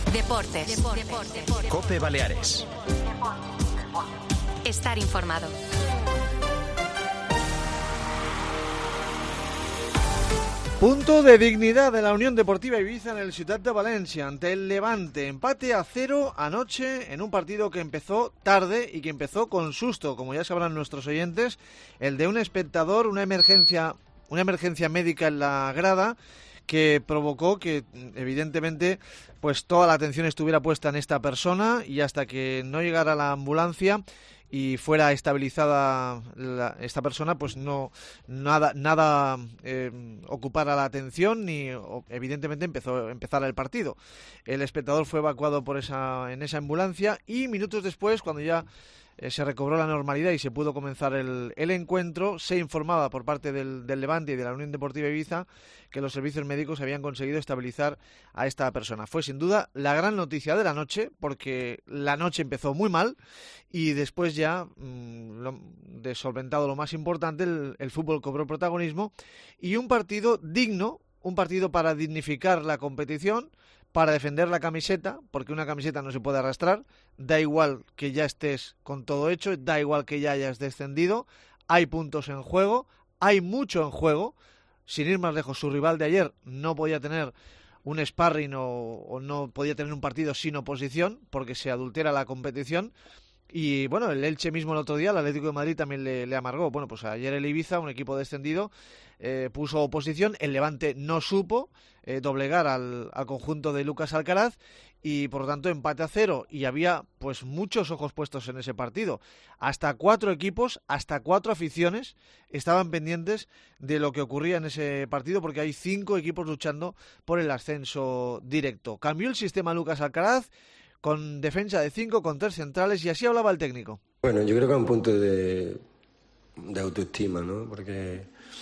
Deportes. COPE Baleares. Estar informado. Punto de dignidad de la Unión Deportiva Ibiza en el Ciutat de Valencia ante el Levante. Empate a 0 anoche en un partido que empezó tarde y que empezó con susto, como ya sabrán nuestros oyentes, el de un espectador, una emergencia médica en la grada que provocó que evidentemente pues toda la atención estuviera puesta en esta persona, y hasta que no llegara la ambulancia y fuera estabilizada esta persona, pues nada ocupara la atención, ni evidentemente empezara el partido. El espectador fue evacuado en esa ambulancia, y minutos después, cuando ya se recobró la normalidad y se pudo comenzar el encuentro, se informaba por parte del Levante y de la Unión Deportiva Ibiza que los servicios médicos habían conseguido estabilizar a esta persona. Fue sin duda la gran noticia de la noche, porque la noche empezó muy mal y después ya, de solventado lo más importante, el fútbol cobró protagonismo, y un partido digno, un partido para dignificar la competición, para defender la camiseta, porque una camiseta no se puede arrastrar, da igual que ya estés con todo hecho, da igual que ya hayas descendido, hay puntos en juego, hay mucho en juego. Sin ir más lejos, su rival de ayer no podía tener un sparring o no podía tener un partido sin oposición, porque se adultera la competición. Y bueno, el Elche mismo el otro día, el Atlético de Madrid también le amargó. Bueno, pues ayer el Ibiza, un equipo descendido, puso oposición. El Levante no supo doblegar al conjunto de Lucas Alcaraz, y por lo tanto empate a 0, y había pues muchos ojos puestos en ese partido. Hasta 4 equipos, hasta 4 aficiones estaban pendientes de lo que ocurría en ese partido, porque hay 5 equipos luchando por el ascenso directo. Cambió el sistema Lucas Alcaraz, con defensa de 5, con 3 centrales, y así hablaba el técnico. Bueno, yo creo que es un punto de autoestima, ¿no? Porque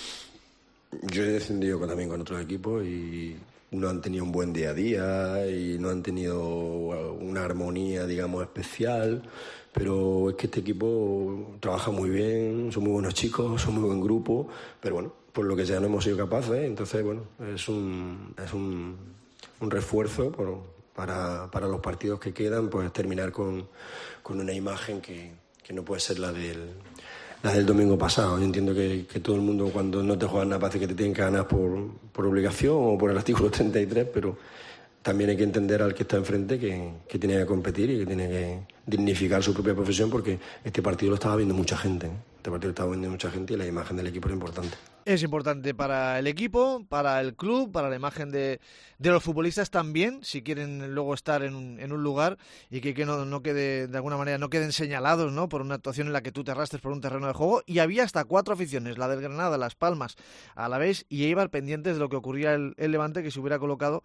yo he descendido también con otros equipos y no han tenido un buen día a día y no han tenido una armonía, digamos, especial, pero es que este equipo trabaja muy bien, son muy buenos chicos, son muy buen grupo, pero bueno, por lo que sea no hemos sido capaces, entonces bueno, es un refuerzo para los partidos que quedan, pues terminar con una imagen que no puede ser la del domingo pasado. Yo entiendo que todo el mundo, cuando no te juegan nada, parece que te tienen que ganar por obligación o por el artículo 33, pero también hay que entender al que está enfrente que tiene que competir y que tiene que dignificar su propia profesión, porque este partido lo estaba viendo mucha gente, y la imagen del equipo era importante. Es importante para el equipo, para el club, para la imagen de los futbolistas también, si quieren luego estar en un lugar y que no quede, de alguna manera, no queden señalados, ¿no?, por una actuación en la que tú te arrastres por un terreno de juego. Y había hasta 4 aficiones, la del Granada, Las Palmas, Alavés y Eibar, pendientes de lo que ocurría el Levante, que se hubiera colocado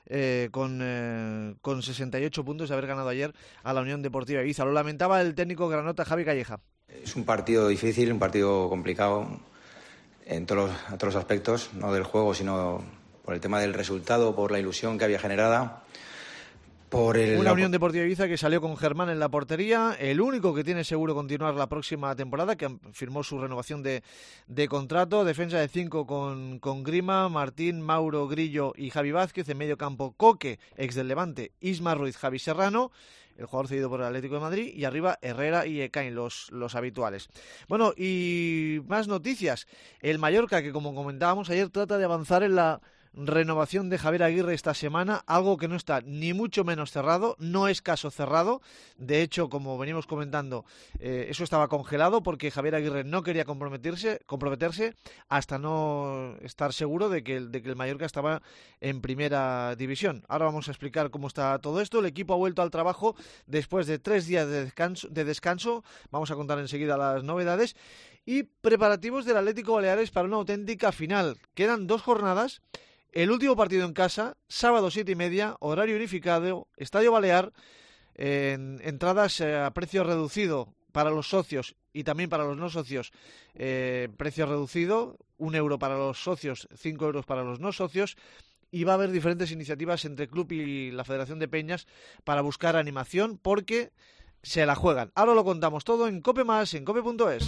con 68 puntos de haber ganado ayer a la Unión Deportiva Ibiza. Lo lamentaba el técnico granota, Javi Calleja. Es un partido difícil, un partido complicado en todos los aspectos, no del juego, sino por el tema del resultado, por la ilusión que había generada. Una Unión Deportiva Ibiza que salió con Germán en la portería, el único que tiene seguro continuar la próxima temporada, que firmó su renovación de contrato. Defensa de 5 con Grima, Martín, Mauro, Grillo y Javi Vázquez. En medio campo, Coque, ex del Levante, Isma Ruiz, Javi Serrano, el jugador cedido por el Atlético de Madrid, y arriba Herrera y Ekain, los habituales. Bueno, y más noticias. El Mallorca, que como comentábamos ayer, trata de avanzar en la renovación de Javier Aguirre esta semana, algo que no está ni mucho menos cerrado, no es caso cerrado. De hecho, como venimos comentando, eso estaba congelado porque Javier Aguirre no quería comprometerse hasta no estar seguro de que el Mallorca estaba en primera división. Ahora vamos a explicar cómo está todo esto. El equipo ha vuelto al trabajo después de 3 días de descanso. Vamos a contar enseguida las novedades y preparativos del Atlético Baleares para una auténtica final. Quedan 2 jornadas. El último partido en casa, sábado 7:30, horario unificado, Estadio Balear, entradas a precio reducido para los socios y también para los no socios, precio reducido, 1 euro para los socios, 5 euros para los no socios, y va a haber diferentes iniciativas entre el club y la Federación de Peñas para buscar animación, porque se la juegan. Ahora lo contamos todo en COPE+, en cope.es.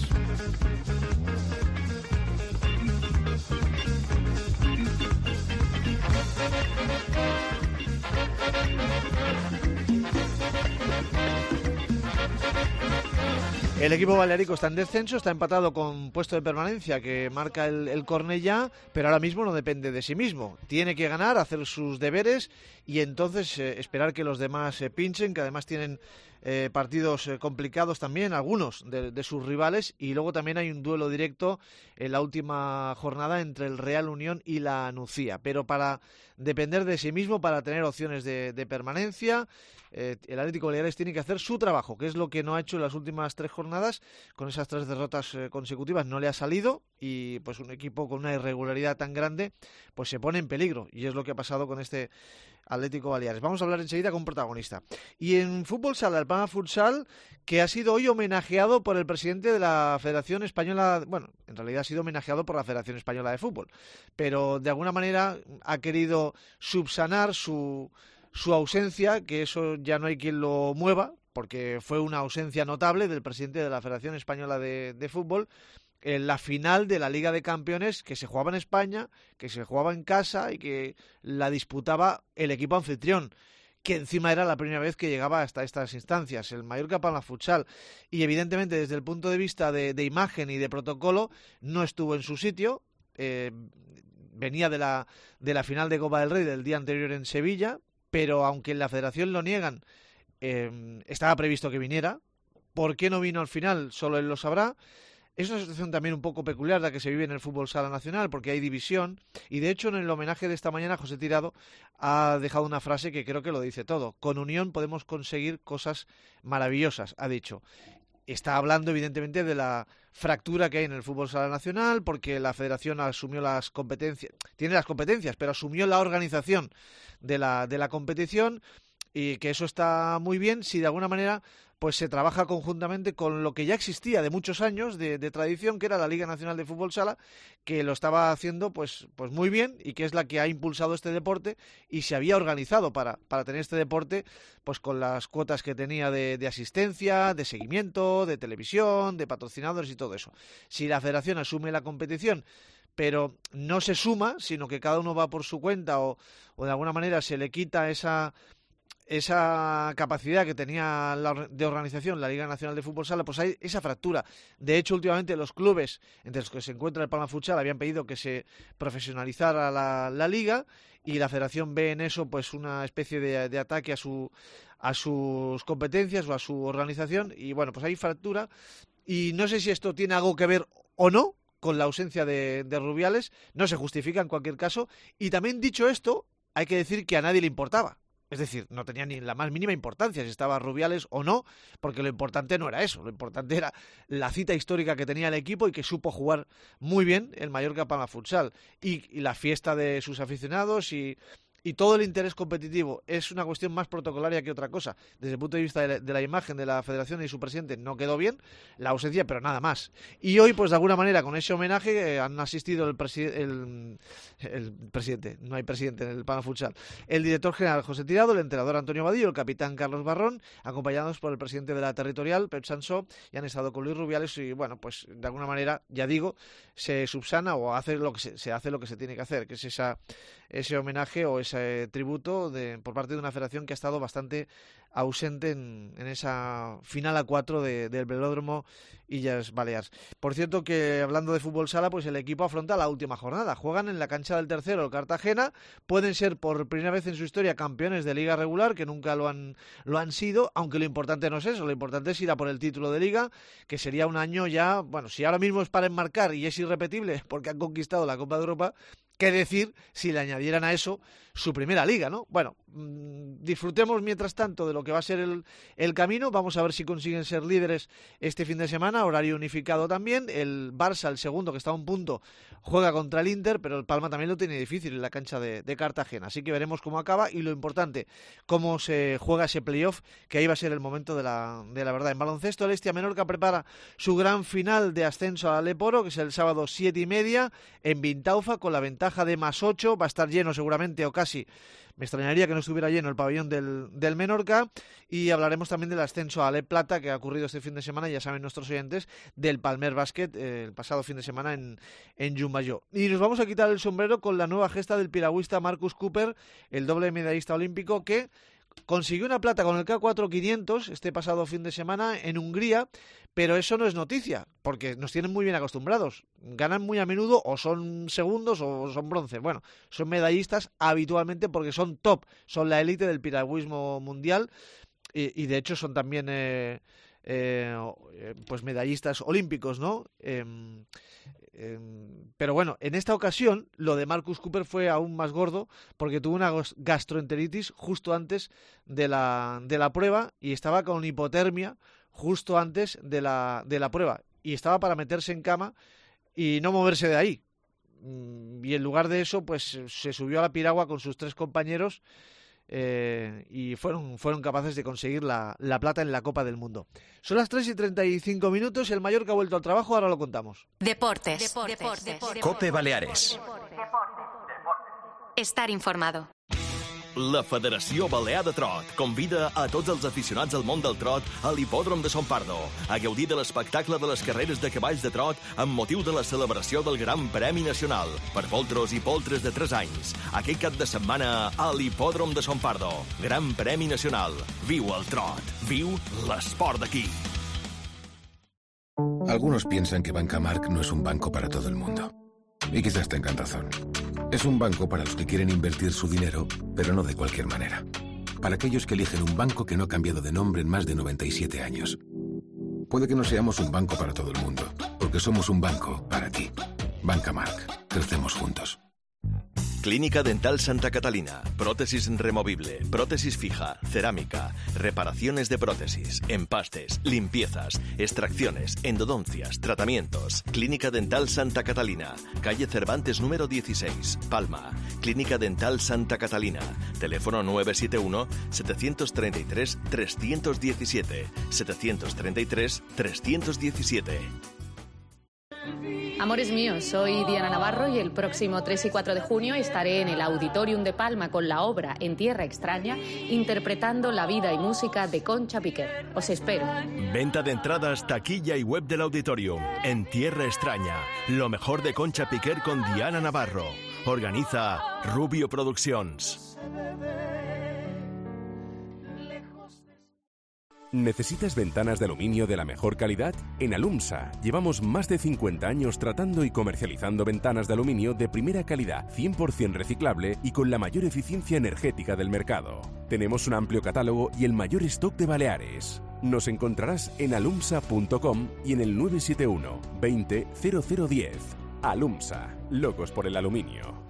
El equipo balearico está en descenso, está empatado con puesto de permanencia que marca el Cornellá, pero ahora mismo no depende de sí mismo. Tiene que ganar, hacer sus deberes y entonces esperar que los demás pinchen, que además tienen partidos complicados también, algunos de sus rivales, y luego también hay un duelo directo en la última jornada entre el Real Unión y la Nucía. Pero para depender de sí mismo, para tener opciones de permanencia, el Atlético Baleares tiene que hacer su trabajo, que es lo que no ha hecho en las últimas 3 jornadas. Con esas 3 derrotas consecutivas no le ha salido, y pues un equipo con una irregularidad tan grande pues se pone en peligro, y es lo que ha pasado con este Atlético Baleares. Vamos a hablar enseguida con un protagonista. Y en fútbol sala, el Palma Futsal, que ha sido hoy homenajeado por el presidente de la Federación Española, bueno, en realidad ha sido homenajeado por la Federación Española de Fútbol, pero de alguna manera ha querido subsanar su ausencia, que eso ya no hay quien lo mueva, porque fue una ausencia notable del presidente de la Federación Española de Fútbol en la final de la Liga de Campeones, que se jugaba en España, que se jugaba en casa y que la disputaba el equipo anfitrión, que encima era la primera vez que llegaba hasta estas instancias, el Mallorca Palma Futsal. Y evidentemente desde el punto de vista de imagen y de protocolo no estuvo en su sitio. Venía de la final de Copa del Rey del día anterior en Sevilla, pero aunque en la federación lo niegan, estaba previsto que viniera. ¿Por qué no vino al final? Solo él lo sabrá. Es una situación también un poco peculiar la que se vive en el fútbol sala nacional, porque hay división, y de hecho en el homenaje de esta mañana José Tirado ha dejado una frase que creo que lo dice todo. Con unión podemos conseguir cosas maravillosas, ha dicho. Está hablando evidentemente de la fractura que hay en el fútbol sala nacional, porque la federación asumió las competencias, tiene las competencias, pero asumió la organización de la competición, y que eso está muy bien si de alguna manera pues se trabaja conjuntamente con lo que ya existía de muchos años de tradición, que era la Liga Nacional de Fútbol Sala, que lo estaba haciendo pues muy bien, y que es la que ha impulsado este deporte y se había organizado para tener este deporte pues con las cuotas que tenía de asistencia, de seguimiento, de televisión, de patrocinadores y todo eso. Si la federación asume la competición pero no se suma, sino que cada uno va por su cuenta, o de alguna manera se le quita esa capacidad que tenía de organización la Liga Nacional de Fútbol Sala, pues hay esa fractura. De hecho, últimamente los clubes entre los que se encuentra el Palma Futsal habían pedido que se profesionalizara la liga, y la federación ve en eso pues una especie de ataque a sus competencias o a su organización, y bueno, pues hay fractura, y no sé si esto tiene algo que ver o no con la ausencia de Rubiales. No se justifica en cualquier caso, y también dicho esto, hay que decir que a nadie le importaba. Es decir, no tenía ni la más mínima importancia si estaba Rubiales o no, porque lo importante no era eso, lo importante era la cita histórica que tenía el equipo y que supo jugar muy bien el Mallorca Palma Futsal, y la fiesta de sus aficionados y todo el interés competitivo. Es una cuestión más protocolaria que otra cosa. Desde el punto de vista de la imagen de la federación y su presidente no quedó bien la ausencia, pero nada más. Y hoy, pues de alguna manera, con ese homenaje han asistido el presidente, no hay presidente en el Palma Futsal, el director general José Tirado, el entrenador Antonio Vadillo, el capitán Carlos Barrón, acompañados por el presidente de la territorial, Pep Sansó, y han estado con Luis Rubiales, y bueno, pues de alguna manera, ya digo, se subsana o hace lo que se hace lo que se tiene que hacer, que es ese homenaje o ese tributo por parte de una federación que ha estado bastante ausente en esa final a 4 del Velódromo Illes Balears. Por cierto, que hablando de fútbol sala, pues el equipo afronta la última jornada. Juegan en la cancha del tercero, el Cartagena. Pueden ser por primera vez en su historia campeones de liga regular, que nunca lo han sido, aunque lo importante no es eso, lo importante es ir a por el título de liga, que sería un año ya, bueno, si ahora mismo es para enmarcar y es irrepetible porque han conquistado la Copa de Europa, ¿qué decir si le añadieran a eso su primera liga, ¿no? Bueno, disfrutemos mientras tanto de lo que va a ser el camino. Vamos a ver si consiguen ser líderes este fin de semana, horario unificado también. El Barça, el segundo, que está a un punto, juega contra el Inter, pero el Palma también lo tiene difícil en la cancha de Cartagena. Así que veremos cómo acaba, y lo importante, cómo se juega ese playoff, que ahí va a ser el momento de la verdad. En baloncesto, el Hestia Menorca prepara su gran final de ascenso a Leporo, que es el sábado 7:30 en Vintaufa, con la ventaja de +8. Va a estar lleno seguramente, o casi. Me extrañaría que no estuviera lleno el pabellón del Menorca. Y hablaremos también del ascenso a Ale Plata, que ha ocurrido este fin de semana, ya saben nuestros oyentes, del Palmer Basket el pasado fin de semana en Jumbayó. Y nos vamos a quitar el sombrero con la nueva gesta del piragüista Marcus Cooper, el doble medallista olímpico, que consiguió una plata con el K4 500 este pasado fin de semana en Hungría, pero eso no es noticia, porque nos tienen muy bien acostumbrados. Ganan muy a menudo o son segundos o son bronce. Bueno, son medallistas habitualmente porque son top, son la élite del piragüismo mundial y de hecho son también pues medallistas olímpicos, ¿no? Pero bueno, en esta ocasión lo de Marcus Cooper fue aún más gordo porque tuvo una gastroenteritis justo antes de la prueba y estaba con hipotermia justo antes de la prueba y estaba para meterse en cama y no moverse de ahí. Y en lugar de eso, pues se subió a la piragua con sus 3 compañeros y fueron capaces de conseguir la plata en la Copa del Mundo. Son las 3:35 minutos, el Mallorca ha vuelto al trabajo, ahora lo contamos. Deportes. COPE Baleares. Estar informado. La Federació Balear de Trot convida a tots els aficionats al món del trot a l'hipòdrom de Son Pardo a gaudir de l'espectacle de les carreres de cavalls de trot amb motiu de la celebració del Gran Premi Nacional per poltros i poltres de 3 anys. Aquest cap de setmana a l'hipòdrom de Son Pardo. Gran Premi Nacional. Viu el trot. Viu l'esport d'aquí. Algunos piensan que Banca Marc no es un banco para todo el mundo. Y quizás tengan razón. Es un banco para los que quieren invertir su dinero, pero no de cualquier manera. Para aquellos que eligen un banco que no ha cambiado de nombre en más de 97 años. Puede que no seamos un banco para todo el mundo, porque somos un banco para ti. Banca Marc. Crecemos juntos. Clínica Dental Santa Catalina. Prótesis removible, prótesis fija, cerámica, reparaciones de prótesis, empastes, limpiezas, extracciones, endodoncias, tratamientos. Clínica Dental Santa Catalina. Calle Cervantes número 16, Palma. Clínica Dental Santa Catalina. Teléfono 971-733-317. 733-317. Amores míos, soy Diana Navarro y el próximo 3 y 4 de junio estaré en el Auditorium de Palma con la obra En Tierra Extraña, interpretando la vida y música de Concha Piquer. Os espero. Venta de entradas, taquilla y web del Auditorium. En Tierra Extraña, lo mejor de Concha Piquer con Diana Navarro. Organiza Rubio Productions. ¿Necesitas ventanas de aluminio de la mejor calidad? En Alumsa llevamos más de 50 años tratando y comercializando ventanas de aluminio de primera calidad, 100% reciclable y con la mayor eficiencia energética del mercado. Tenemos un amplio catálogo y el mayor stock de Baleares. Nos encontrarás en alumsa.com y en el 971 20 0010. Alumsa, locos por el aluminio.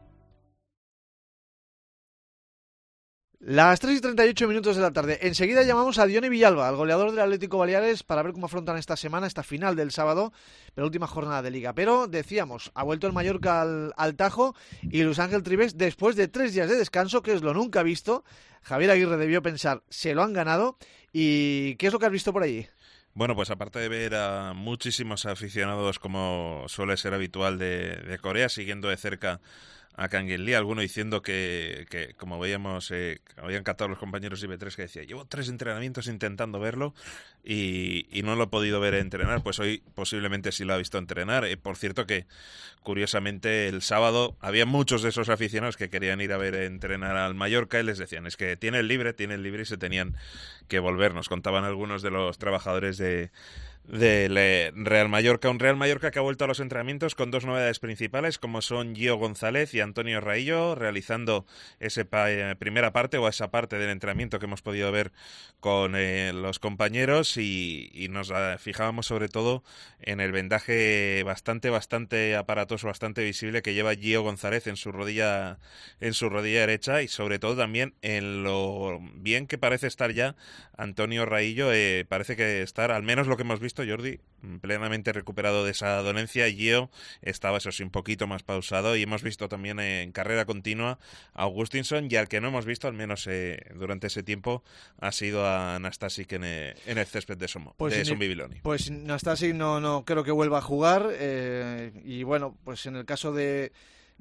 Las 3:38 minutos de la tarde. Enseguida llamamos a Dione Villalba, al goleador del Atlético Baleares, para ver cómo afrontan esta semana, esta final del sábado, la última jornada de Liga. Pero, decíamos, ha vuelto el Mallorca al Tajo y Luis Ángel Trives, después de 3 días de descanso, que es lo nunca visto. Javier Aguirre debió pensar, se lo han ganado. ¿Y qué es lo que has visto por allí? Bueno, pues aparte de ver a muchísimos aficionados, como suele ser habitual de Corea, siguiendo de cerca a Kang In-lee, alguno diciendo que como veíamos, habían captado los compañeros de IB3 que decía, llevo 3 entrenamientos intentando verlo y no lo he podido ver entrenar. Pues hoy posiblemente sí lo ha visto entrenar. Por cierto que, curiosamente, el sábado había muchos de esos aficionados que querían ir a ver entrenar al Mallorca y les decían, es que tiene el libre y se tenían que volver. Nos contaban algunos de los trabajadores del Real Mallorca, un Real Mallorca que ha vuelto a los entrenamientos con 2 novedades principales, como son Gio González y Antonio Raillo, realizando esa primera parte o esa parte del entrenamiento que hemos podido ver con los compañeros, y nos fijábamos sobre todo en el vendaje bastante aparatoso, bastante visible que lleva Gio González en su rodilla derecha, y sobre todo también en lo bien que parece estar ya Antonio Raillo. Parece que estar, al menos lo que hemos visto, Jordi, plenamente recuperado de esa dolencia. Gio estaba, eso sí, un poquito más pausado, y hemos visto también en carrera continua a Augustinson, y al que no hemos visto, al menos durante ese tiempo, ha sido a Nastasic en el césped de Sombibiloni. Pues Nastasic no creo que vuelva a jugar, y bueno, pues en el caso de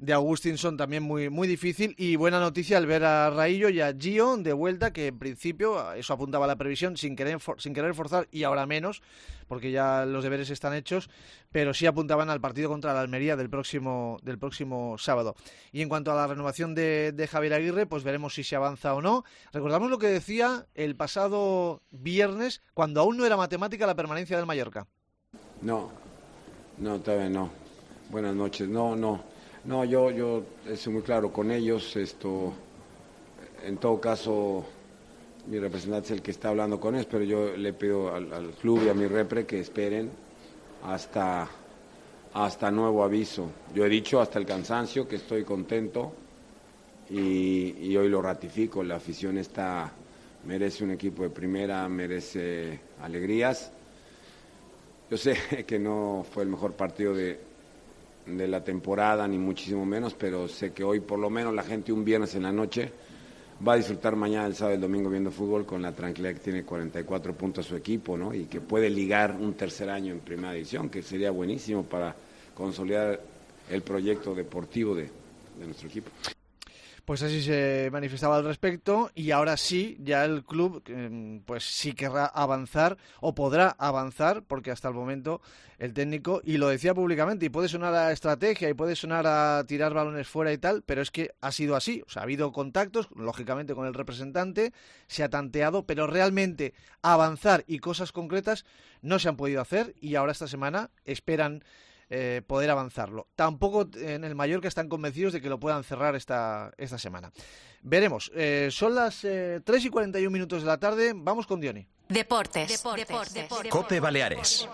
de Agustinson también muy, muy difícil. Y buena noticia al ver a Raillo y a Gio de vuelta, que en principio eso apuntaba a la previsión sin querer forzar, y ahora menos, porque ya los deberes están hechos, pero sí apuntaban al partido contra la Almería del próximo sábado. Y en cuanto a la renovación de Javier Aguirre, pues veremos si se avanza o no. Recordamos lo que decía el pasado viernes, cuando aún no era matemática la permanencia del Mallorca. No, todavía no. Buenas noches. No, yo estoy muy claro con ellos. En todo caso, mi representante es el que está hablando con ellos, pero yo le pido al club y a mi repre que esperen hasta nuevo aviso. Yo he dicho hasta el cansancio que estoy contento y hoy lo ratifico. La afición merece un equipo de primera, merece alegrías. Yo sé que no fue el mejor partido de la temporada, ni muchísimo menos, pero sé que hoy por lo menos la gente un viernes en la noche va a disfrutar mañana, el sábado y el domingo viendo fútbol con la tranquilidad que tiene 44 puntos su equipo, ¿no? Y que puede ligar un tercer año en primera división, que sería buenísimo para consolidar el proyecto deportivo de nuestro equipo. Pues así se manifestaba al respecto, y ahora sí, ya el club pues sí querrá avanzar o podrá avanzar, porque hasta el momento el técnico, y lo decía públicamente, y puede sonar a estrategia y puede sonar a tirar balones fuera y tal, pero es que ha sido así. O sea, ha habido contactos, lógicamente con el representante, se ha tanteado, pero realmente avanzar y cosas concretas no se han podido hacer, y ahora esta semana esperan poder avanzarlo. Tampoco en el Mallorca están convencidos de que lo puedan cerrar esta semana. Veremos. Son las 3:41 de la tarde. Vamos con Diony. Deportes. COPE Baleares.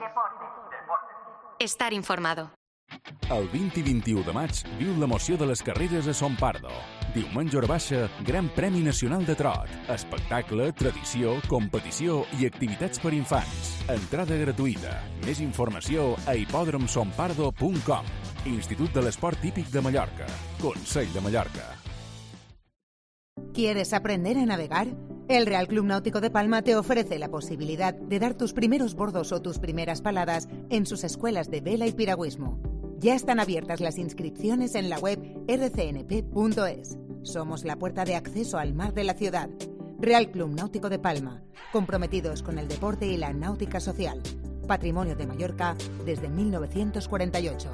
Estar informado. El 20 i 21 de maig viu l'emoció de les carreres a Son Pardo. Diumenge hora baixa, Gran Premi Nacional de Trot. Espectacle, tradició, competició i activitats per infants. Entrada gratuïta. Més informació a hipòdromsonpardo.com. Institut de l'Esport Típic de Mallorca. Consell de Mallorca. ¿Quieres aprender a navegar? El Real Club Náutico de Palma te ofrece la posibilidad de dar tus primeros bordos o tus primeras paladas en sus escuelas de vela y piragüismo. Ya están abiertas las inscripciones en la web rcnp.es. Somos la puerta de acceso al mar de la ciudad. Real Club Náutico de Palma, comprometidos con el deporte y la náutica social. Patrimonio de Mallorca desde 1948.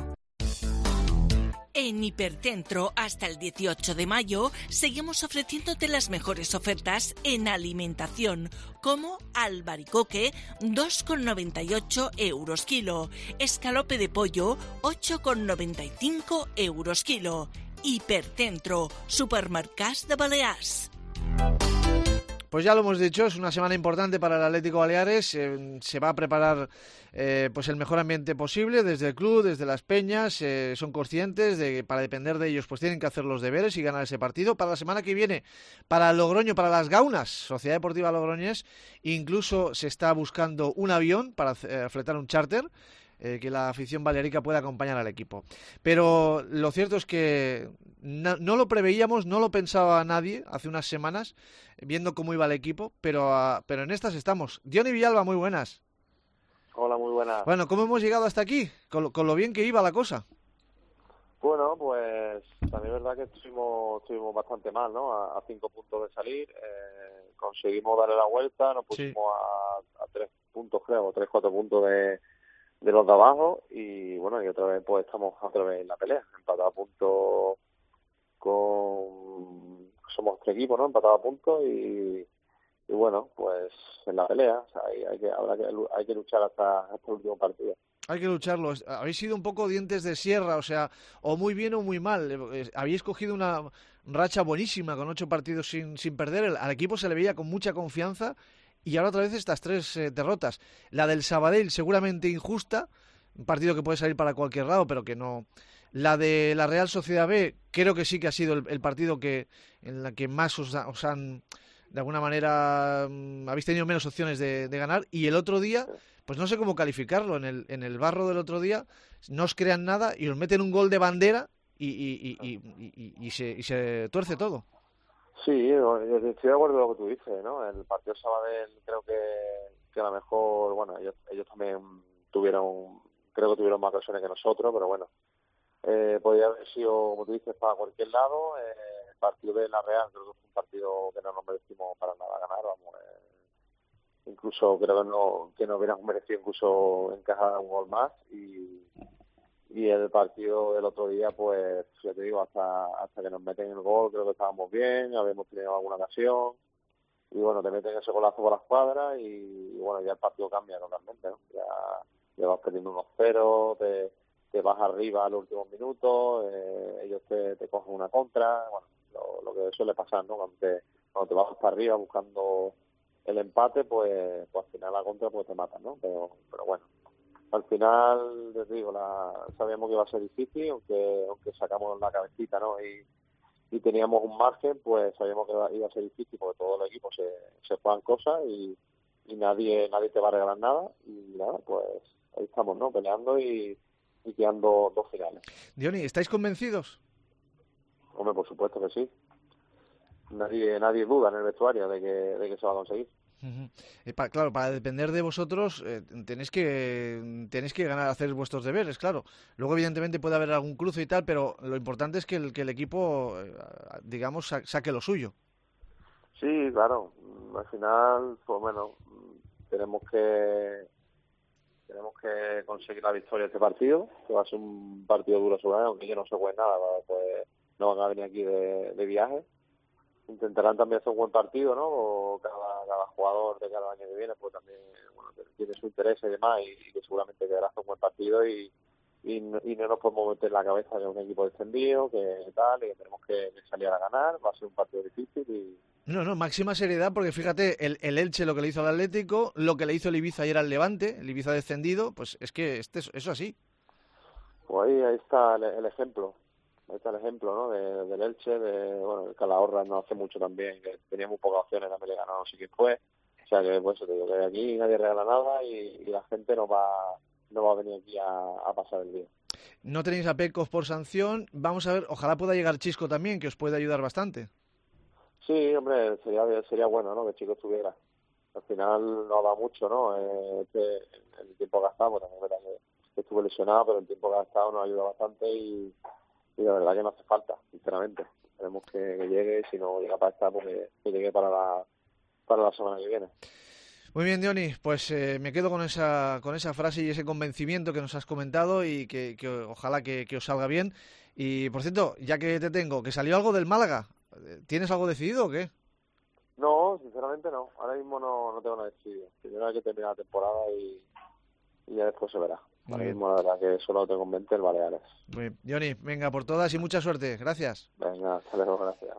En Hipercentro, hasta el 18 de mayo, seguimos ofreciéndote las mejores ofertas en alimentación, como albaricoque, 2,98 euros kilo, escalope de pollo, 8,95 euros kilo. Hipercentro, supermercats de Balears. Pues ya lo hemos dicho, es una semana importante para el Atlético Baleares. Se va a preparar pues el mejor ambiente posible desde el club, desde las peñas. Son conscientes de que para depender de ellos pues tienen que hacer los deberes y ganar ese partido. Para la semana que viene, para Logroño, para las Gaunas, Sociedad Deportiva Logroñés, incluso se está buscando un avión para fletar un charter, que la afición balearica pueda acompañar al equipo. Pero lo cierto es que no lo preveíamos, no lo pensaba nadie hace unas semanas, viendo cómo iba el equipo, pero en estas estamos. Diony Villalba, muy buenas. Hola, muy buenas. Bueno, ¿cómo hemos llegado hasta aquí? Con lo bien que iba la cosa. Bueno, pues también es verdad que estuvimos bastante mal, ¿no? A 5 puntos de salir, conseguimos darle la vuelta, nos pusimos a 3 puntos, creo, 3-4 puntos de los de abajo, y bueno, y otra vez pues estamos otra vez en la pelea, empatados a punto somos 3 equipos, ¿no? Empatados a punto y bueno, pues en la pelea, o sea, hay que luchar hasta el último partido. Hay que lucharlo. Habéis sido un poco dientes de sierra, o sea, o muy bien o muy mal. Habéis cogido una racha buenísima con 8 partidos sin perder. Al equipo se le veía con mucha confianza. Y ahora otra vez estas 3 derrotas. La del Sabadell seguramente injusta, un partido que puede salir para cualquier lado, pero que no. La de la Real Sociedad B creo que sí que ha sido el partido en la que más os han, de alguna manera, habéis tenido menos opciones de ganar. Y el otro día, pues no sé cómo calificarlo, en el barro del otro día, no os crean nada y os meten un gol de bandera y se tuerce todo. Sí, estoy de acuerdo con lo que tú dices, ¿no? El partido Sabadell creo que a lo mejor, bueno, ellos también tuvieron más ocasiones que nosotros, pero bueno, podría haber sido, como tú dices, para cualquier lado. El partido de La Real creo que fue un partido que no nos merecimos para nada ganar, vamos. Incluso creo que no hubiéramos merecido incluso encajar un gol más. Y el partido del otro día, pues ya te digo, hasta que nos meten el gol creo que estábamos bien, habíamos tenido alguna ocasión. Y bueno, te meten ese golazo por la escuadra y bueno, ya el partido cambia totalmente, ¿no? Ya vas perdiendo 1-0, te vas arriba a los últimos minutos, ellos te cogen una contra, bueno, lo que suele pasar, ¿no? Cuando te vas para arriba buscando el empate, pues al final la contra pues te matan, ¿no? Pero bueno, al final, les digo, sabíamos que iba a ser difícil, aunque sacamos la cabecita, ¿no? Y teníamos un margen, pues sabíamos que iba a ser difícil porque todos los equipos se juegan cosas y nadie te va a regalar nada. Y nada, pues ahí estamos, ¿no? Peleando y quedando 2 finales. Diony, ¿estáis convencidos? Hombre, por supuesto que sí. Nadie duda en el vestuario de que se va a conseguir. Claro, para depender de vosotros tenéis que ganar, hacer vuestros deberes, claro. Luego, evidentemente, puede haber algún cruce y tal, pero lo importante es que el equipo, digamos, saque lo suyo. Sí, claro. Al final, pues bueno, tenemos que conseguir la victoria de este partido, que va a ser un partido duro seguramente, aunque yo no se juegue nada, pues no van a venir aquí de viaje. Intentarán también hacer un buen partido, ¿no? O cada jugador de cada año que viene, pues también tiene su interés y demás, y que seguramente quedará hacer un buen partido y no nos podemos meter en la cabeza que es un equipo descendido, que tal, y que tenemos que salir a ganar. Va a ser un partido difícil y... No, máxima seriedad, porque fíjate, el Elche lo que le hizo al Atlético, lo que le hizo el Ibiza ayer al Levante, el Ibiza descendido, pues es que eso así. Pues ahí está el ejemplo. Ahí está el ejemplo, ¿no? Del Elche, bueno, el Calahorra no hace mucho también, que teníamos pocas opciones, también le ganó, no sé quién fue. O sea que, pues, te digo que aquí nadie regala nada y la gente no va a venir aquí a pasar el día. No tenéis a Pecos por sanción. Vamos a ver, ojalá pueda llegar Chisco también, que os puede ayudar bastante. Sí, hombre, sería bueno, ¿no? Que Chisco estuviera. Al final no da mucho, ¿no? El tiempo gastado, pues también es verdad que estuve lesionado, pero el tiempo gastado nos ayuda bastante y la verdad que no hace falta, sinceramente. Tenemos que llegue, si no llega para estar, pues que llegue para la semana que viene. Muy bien, Diony, pues me quedo con esa frase y ese convencimiento que nos has comentado y que ojalá que os salga bien. Y, por cierto, ya que te tengo, que salió algo del Málaga, ¿tienes algo decidido o qué? No, sinceramente no. Ahora mismo no tengo nada decidido. Primero hay que terminar la temporada y ya después se verá. Ahora mismo la verdad que solo tengo en mente el Baleares. Muy bien. Diony, venga, por todas y mucha suerte. Gracias. Venga, hasta luego, gracias.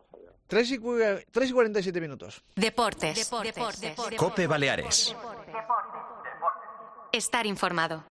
3:47 minutos. Deportes. COPE Baleares. Estar informado.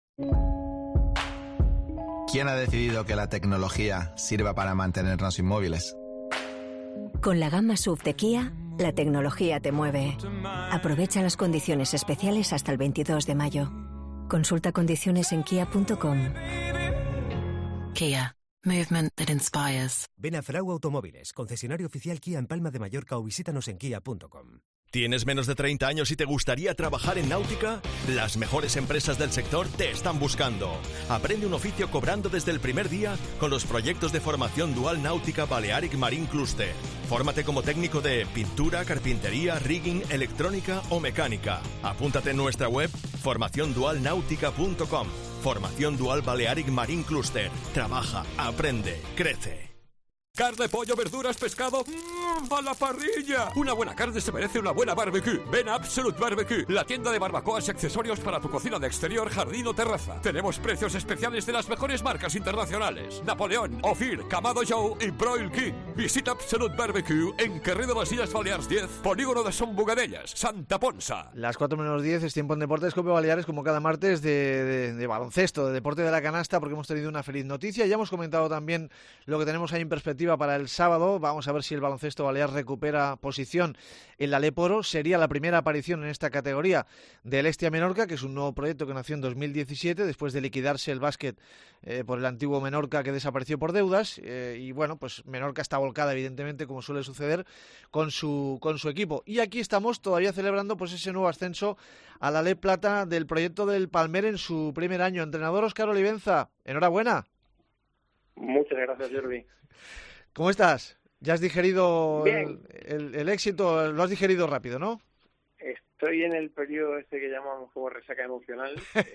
¿Quién ha decidido que la tecnología sirva para mantenernos inmóviles? Con la gama SUV de Kia, la tecnología te mueve. Aprovecha las condiciones especiales hasta el 22 de mayo. Consulta condiciones en kia.com. Kia. Movement that inspires. Ven a Frau Automóviles, concesionario oficial Kia en Palma de Mallorca, o visítanos en kia.com. ¿Tienes menos de 30 años y te gustaría trabajar en náutica? Las mejores empresas del sector te están buscando. Aprende un oficio cobrando desde el primer día con los proyectos de formación dual náutica Balearic Marine Cluster. Fórmate como técnico de pintura, carpintería, rigging, electrónica o mecánica. Apúntate en nuestra web formaciondualnautica.com. Formación Dual Balearic Marine Cluster. Trabaja, aprende, crece. Carne, pollo, verduras, pescado, ¡a la parrilla! Una buena carne se merece una buena barbecue. Ven a Absolute Barbecue, la tienda de barbacoas y accesorios para tu cocina de exterior, jardín o terraza. Tenemos precios especiales de las mejores marcas internacionales: Napoleón, Ophir, Kamado Joe y Broil King. Visita Absolute Barbecue en Carrer de las Illes Balears 10, Polígono de Son Bugadellas, Santa Ponsa. Las 4:10 es tiempo en Deportes COPE Baleares, como cada martes, de baloncesto, de deporte de la canasta, porque hemos tenido una feliz noticia. Ya hemos comentado también lo que tenemos ahí en perspectiva para el sábado. Vamos a ver si el baloncesto balear recupera posición en la Leporo. Sería la primera aparición en esta categoría del Hestia Menorca, que es un nuevo proyecto que nació en 2017 después de liquidarse el básquet por el antiguo Menorca, que desapareció por deudas, y bueno, pues Menorca está volcada, evidentemente, como suele suceder con su equipo. Y aquí estamos todavía celebrando pues ese nuevo ascenso a la LEP Plata del proyecto del Palmer en su primer año. Entrenador Óscar Olivenza, enhorabuena. Muchas gracias, Jordi. ¿Cómo estás? ¿Ya has digerido el éxito? Lo has digerido rápido, ¿no? Estoy en el periodo que llaman un poco resaca emocional.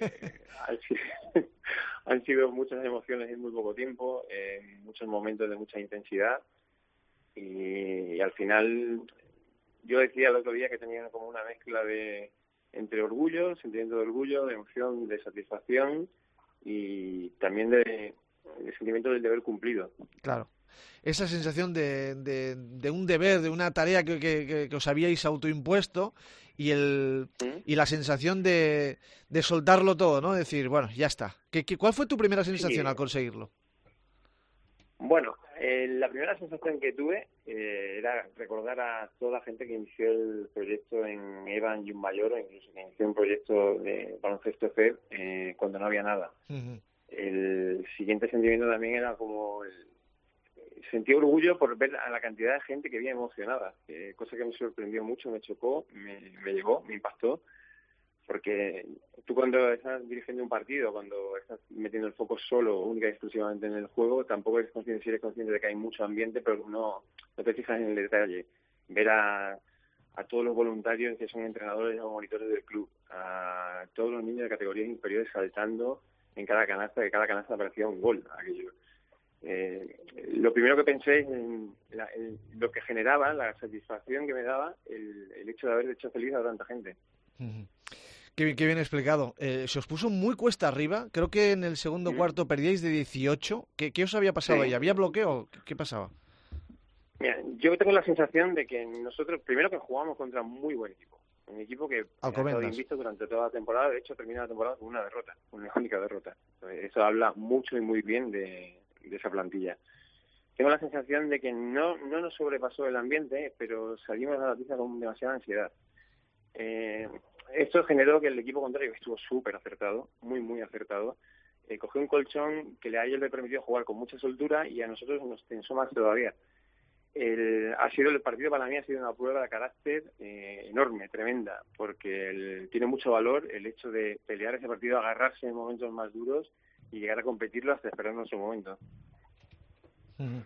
Han sido muchas emociones en muy poco tiempo, muchos momentos de mucha intensidad y al final yo decía el otro día que tenía como una mezcla entre orgullo, sentimiento de orgullo, de emoción, de satisfacción y también de sentimiento del deber cumplido. Claro. Esa sensación de un deber, de una tarea que os habíais autoimpuesto y la sensación de soltarlo todo, ¿no? Decir, bueno, ya está. ¿Cuál fue tu primera sensación al conseguirlo? Bueno, la primera sensación que tuve era recordar a toda la gente que inició el proyecto en EVA, en Jummayor, o incluso que inició un proyecto de baloncesto FED cuando no había nada. Uh-huh. El siguiente sentimiento también era como sentí orgullo por ver a la cantidad de gente que había emocionada, cosa que me sorprendió mucho, me chocó, me llegó, me impactó, porque tú cuando estás dirigiendo un partido, cuando estás metiendo el foco solo, única y exclusivamente en el juego, tampoco eres consciente de que hay mucho ambiente, pero no te fijas en el detalle. Ver a todos los voluntarios que son entrenadores o monitores del club, a todos los niños de categorías inferiores saltando en cada canasta, que cada canasta parecía un gol, aquello. Lo primero que pensé es en lo que generaba, la satisfacción que me daba el hecho de haber hecho feliz a tanta gente. Uh-huh. Qué bien explicado. Se os puso muy cuesta arriba. Creo que en el segundo cuarto perdíais de 18. ¿Qué os había pasado ahí? ¿Había bloqueo? ¿Qué pasaba? Mira, yo tengo la sensación de que nosotros, primero que jugamos contra un muy buen equipo. Un equipo que ha estado invicto durante toda la temporada. De hecho, termina la temporada con una única derrota. Eso habla mucho y muy bien de esa plantilla. Tengo la sensación de que no nos sobrepasó el ambiente, pero salimos a la pista con demasiada ansiedad. Esto generó que el equipo contrario, que estuvo súper acertado, muy acertado, cogió un colchón que a ellos le permitió jugar con mucha soltura y a nosotros nos tensó más todavía. El partido para mí ha sido una prueba de carácter enorme, tremenda, porque tiene mucho valor el hecho de pelear ese partido, agarrarse en momentos más duros y llegar a competirlo hasta esperar nuestro momento. Uh-huh.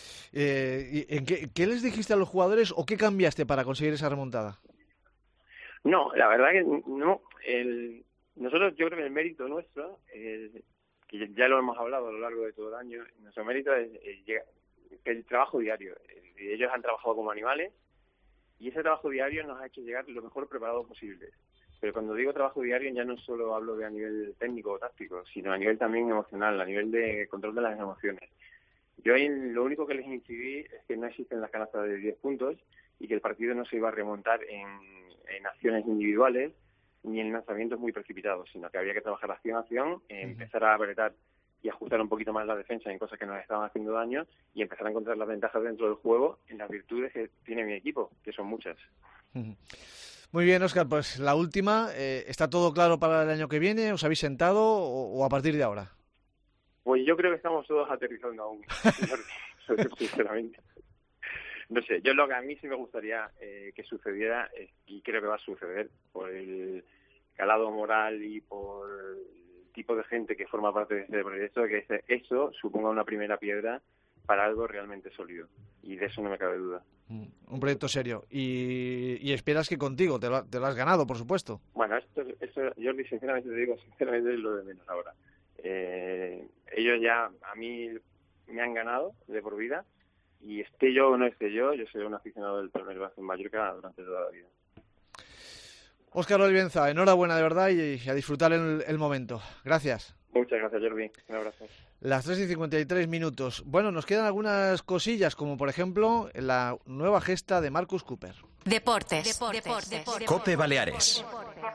¿Qué les dijiste a los jugadores o qué cambiaste para conseguir esa remontada? No, la verdad que no. Nosotros, yo creo que el mérito nuestro, que ya lo hemos hablado a lo largo de todo el año, nuestro mérito es el trabajo diario. Ellos han trabajado como animales y ese trabajo diario nos ha hecho llegar lo mejor preparados posible. Pero cuando digo trabajo diario ya no solo hablo de a nivel técnico o táctico, sino a nivel también emocional, a nivel de control de las emociones. Yo ahí lo único que les incidí es que no existen las canastas de 10 puntos y que el partido no se iba a remontar en acciones individuales ni en lanzamientos muy precipitados, sino que había que trabajar acción a acción, empezar a apretar y ajustar un poquito más la defensa en cosas que nos estaban haciendo daño y empezar a encontrar las ventajas dentro del juego en las virtudes que tiene mi equipo, que son muchas. Muy bien, Óscar, pues la última, ¿está todo claro para el año que viene? ¿Os habéis sentado o a partir de ahora? Pues yo creo que estamos todos aterrizando aún, sinceramente. No sé, yo lo que a mí sí me gustaría que sucediera, y creo que va a suceder, por el calado moral y por el tipo de gente que forma parte de este proyecto, que eso suponga una primera piedra para algo realmente sólido. Y de eso no me cabe duda. Un proyecto serio. Y esperas que contigo te lo has ganado, por supuesto. Bueno, esto Jordi, sinceramente te digo, es lo de menos ahora. Ellos ya a mí me han ganado de por vida. Y esté yo o no esté yo soy un aficionado del Palmeiras Basket en Mallorca durante toda la vida. Óscar Olivenza, enhorabuena de verdad y a disfrutar el momento. Gracias. Muchas gracias, Jordi. Un abrazo. Las 3:53. Bueno, nos quedan algunas cosillas, como por ejemplo la nueva gesta de Marcus Cooper. Deportes. COPE Baleares.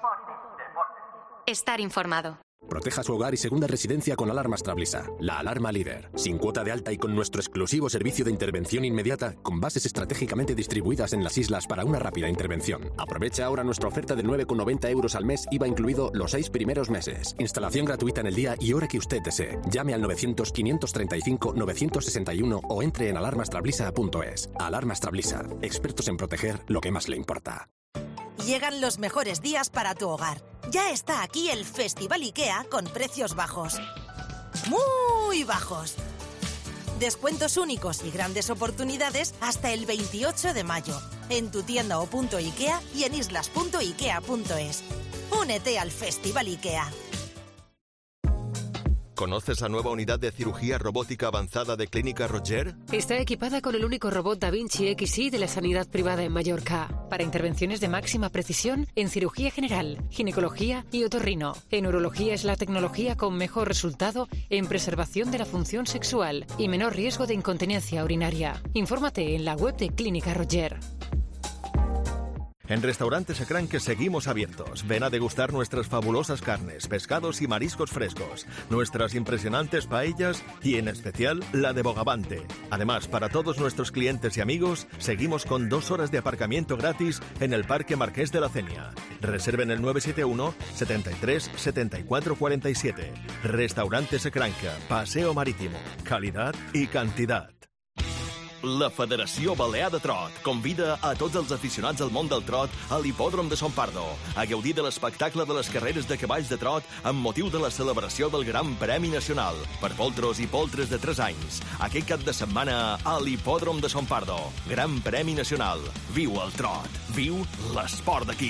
Estar informado. Proteja su hogar y segunda residencia con Alarmas Trablisa, la alarma líder. Sin cuota de alta y con nuestro exclusivo servicio de intervención inmediata, con bases estratégicamente distribuidas en las islas para una rápida intervención. Aprovecha ahora nuestra oferta de 9,90 € al mes, IVA incluido los 6 primeros meses. Instalación gratuita en el día y hora que usted desee. Llame al 900-535-961 o entre en alarmastrablisa.es. Alarmas Trablisa, expertos en proteger lo que más le importa. Llegan los mejores días para tu hogar. Ya está aquí el Festival IKEA con precios bajos. Muy bajos. Descuentos únicos y grandes oportunidades hasta el 28 de mayo. En tu tienda o punto IKEA y en islas.ikea.es. Únete al Festival IKEA. ¿Conoces la nueva unidad de cirugía robótica avanzada de Clínica Roger? Está equipada con el único robot Da Vinci XI de la sanidad privada en Mallorca, para intervenciones de máxima precisión en cirugía general, ginecología y otorrino. En urología es la tecnología con mejor resultado en preservación de la función sexual y menor riesgo de incontinencia urinaria. Infórmate en la web de Clínica Roger. En Restaurantes Ecranque seguimos abiertos. Ven a degustar nuestras fabulosas carnes, pescados y mariscos frescos, nuestras impresionantes paellas y, en especial, la de Bogavante. Además, para todos nuestros clientes y amigos, seguimos con 2 horas de aparcamiento gratis en el Parque Marqués de la Cenia. Reserven el 971 73 74 47. Restaurantes Ecranque, Paseo Marítimo. Calidad y cantidad. La Federació Balear de Trot convida a tots els aficionats al món del trot a l'hipòdrom de Son Pardo a gaudir de l'espectacle de les carreres de cavalls de trot amb motiu de la celebració del Gran Premi Nacional per poltros i poltres de 3 anys. Aquest cap de setmana a l'hipòdrom de Son Pardo. Gran Premi Nacional. Viu el trot. Viu l'esport d'aquí.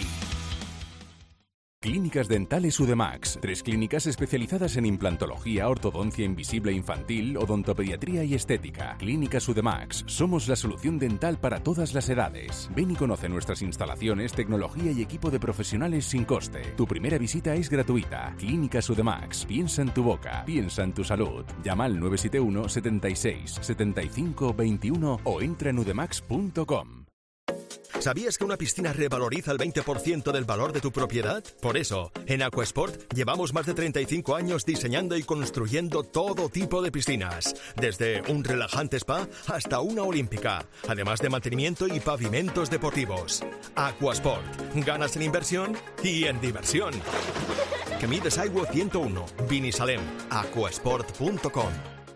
Clínicas Dentales Udemax, 3 clínicas especializadas en implantología, ortodoncia invisible infantil, odontopediatría y estética. Clínicas Udemax, somos la solución dental para todas las edades. Ven y conoce nuestras instalaciones, tecnología y equipo de profesionales sin coste. Tu primera visita es gratuita. Clínicas Udemax, piensa en tu boca, piensa en tu salud. Llama al 971 76 75 21 o entra en udemax.com. ¿Sabías que una piscina revaloriza el 20% del valor de tu propiedad? Por eso, en Aquasport llevamos más de 35 años diseñando y construyendo todo tipo de piscinas, desde un relajante spa hasta una olímpica, además de mantenimiento y pavimentos deportivos. Aquasport, ganas en inversión y en diversión. Camí de Saigua 101, Binissalem, aquasport.com.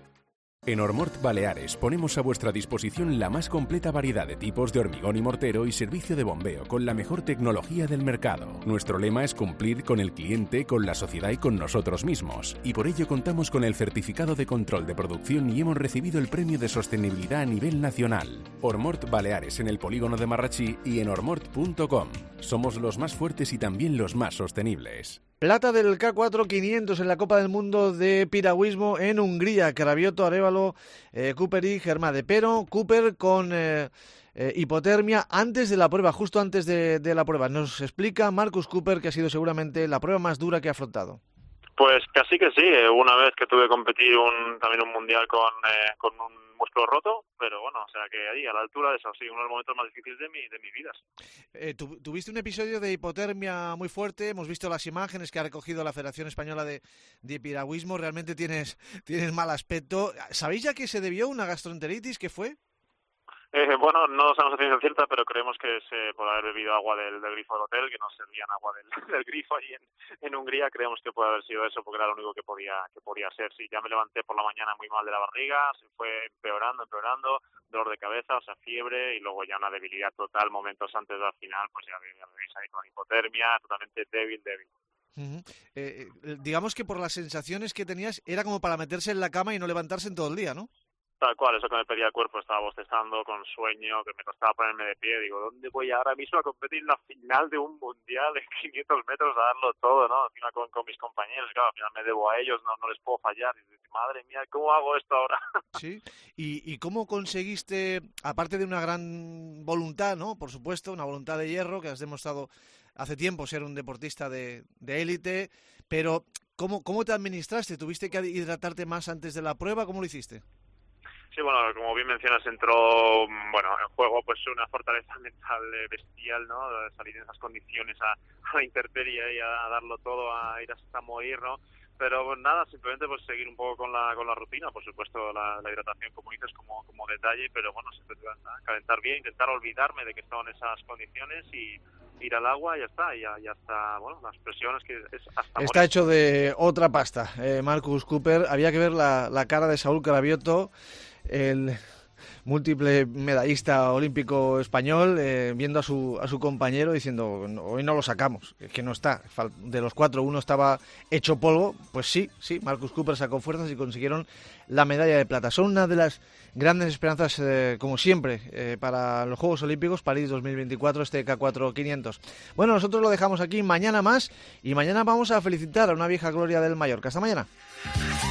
En Ormort Baleares ponemos a vuestra disposición la más completa variedad de tipos de hormigón y mortero y servicio de bombeo con la mejor tecnología del mercado. Nuestro lema es cumplir con el cliente, con la sociedad y con nosotros mismos. Y por ello contamos con el certificado de control de producción y hemos recibido el premio de sostenibilidad a nivel nacional. Ormort Baleares en el polígono de Marratxí y en ormort.com. Somos los más fuertes y también los más sostenibles. Plata del K4 500 en la Copa del Mundo de Piragüismo en Hungría. Cravioto, Arévalo, Cooper y Germade. Pero Cooper con hipotermia antes de la prueba, justo antes de la prueba. Nos explica Marcus Cooper que ha sido seguramente la prueba más dura que ha afrontado. Pues casi que sí. Una vez que tuve que competir también un mundial con un músculo roto, pero bueno, o sea que ahí a la altura de eso, sí, uno de los momentos más difíciles de mi vida. Tuviste un episodio de hipotermia muy fuerte, hemos visto las imágenes que ha recogido la Federación Española de Piragüismo, realmente tienes mal aspecto. ¿Sabéis ya que se debió una gastroenteritis? ¿Qué fue? Bueno, no sabemos a ciencia cierta, pero creemos que es por haber bebido agua del grifo del hotel, que no servían agua del grifo allí en Hungría. Creemos que puede haber sido eso, porque era lo único que podía ser. Sí, ya me levanté por la mañana muy mal de la barriga, se fue empeorando, dolor de cabeza, o sea, fiebre, y luego ya una debilidad total momentos antes de la final, pues ya veis ahí con hipotermia, totalmente débil. Digamos que por las sensaciones que tenías, era como para meterse en la cama y no levantarse en todo el día, ¿no? Tal cual, eso que me pedía el cuerpo, estaba bostezando, con sueño, que me costaba ponerme de pie. Digo, ¿dónde voy ahora mismo a competir en la final de un mundial de 500 metros a darlo todo, no? Encima con mis compañeros, claro, al final me debo a ellos, no les puedo fallar. Y digo, madre mía, ¿cómo hago esto ahora? Sí, ¿y cómo conseguiste, aparte de una gran voluntad, ¿no? Por supuesto, una voluntad de hierro, que has demostrado hace tiempo ser un deportista de élite, pero ¿cómo te administraste? ¿Tuviste que hidratarte más antes de la prueba? ¿Cómo lo hiciste? Sí, bueno, como bien mencionas, entró en juego pues una fortaleza mental bestial, ¿no? Salir en esas condiciones a la intemperie y a darlo todo, a ir hasta morir, ¿no? Pero nada, simplemente pues seguir un poco con la rutina, por supuesto la hidratación, como dices, como detalle, pero bueno, siempre calentar bien, intentar olvidarme de que estaba en esas condiciones y ir al agua y ya está, bueno, las presiones que es hasta está morir. Hecho de otra pasta, Marcus Cooper. Había que ver la cara de Saúl Cravioto, el múltiple medallista olímpico español, viendo a su compañero diciendo, hoy no lo sacamos, es que no está. De los 4, uno estaba hecho polvo. Pues sí, Marcus Cooper sacó fuerzas y consiguieron la medalla de plata. Son una de las grandes esperanzas, como siempre, para los Juegos Olímpicos París 2024, este K4 500. Bueno, nosotros lo dejamos aquí, mañana más, y mañana vamos a felicitar a una vieja gloria del Mallorca. Hasta mañana.